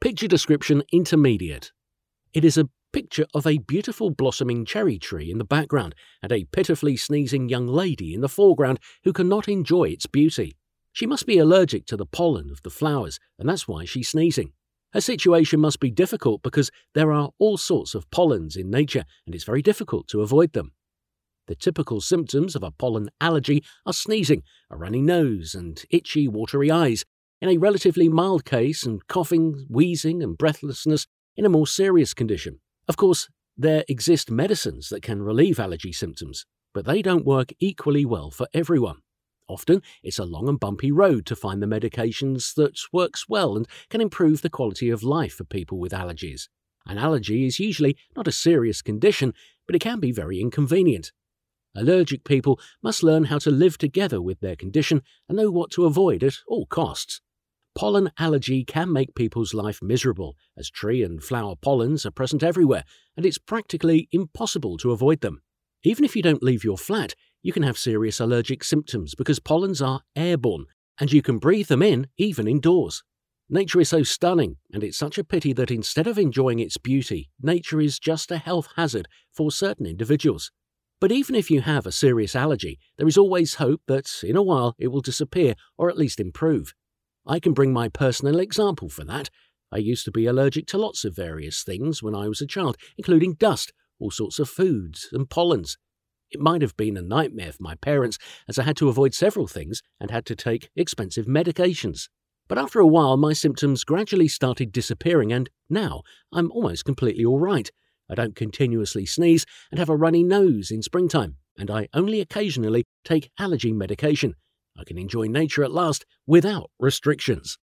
Picture description intermediate. It is a picture of a beautiful blossoming cherry tree in the background and a pitifully sneezing young lady in the foreground who cannot enjoy its beauty. She must be allergic to the pollen of the flowers, and that's why she's sneezing. Her situation must be difficult because there are all sorts of pollens in nature and it's very difficult to avoid them. The typical symptoms of a pollen allergy are sneezing, a runny nose, and itchy, watery eyes. In a relatively mild case, and coughing, wheezing, and breathlessness in a more serious condition. Of course, there exist medicines that can relieve allergy symptoms, but they don't work equally well for everyone. Often, it's a long and bumpy road to find the medications that works well and can improve the quality of life for people with allergies. An allergy is usually not a serious condition, but it can be very inconvenient. Allergic people must learn how to live together with their condition and know what to avoid at all costs. Pollen allergy can make people's life miserable, as tree and flower pollens are present everywhere, and it's practically impossible to avoid them. Even if you don't leave your flat, you can have serious allergic symptoms because pollens are airborne, and you can breathe them in even indoors. Nature is so stunning, and it's such a pity that instead of enjoying its beauty, nature is just a health hazard for certain individuals. But even if you have a serious allergy, there is always hope that in a while it will disappear or at least improve. I can bring my personal example for that. I used to be allergic to lots of various things when I was a child, including dust, all sorts of foods, and pollens. It might have been a nightmare for my parents, as I had to avoid several things and had to take expensive medications. But after a while, my symptoms gradually started disappearing, and now I'm almost completely all right. I don't continuously sneeze and have a runny nose in springtime, and I only occasionally take allergy medication. I can enjoy nature at last without restrictions.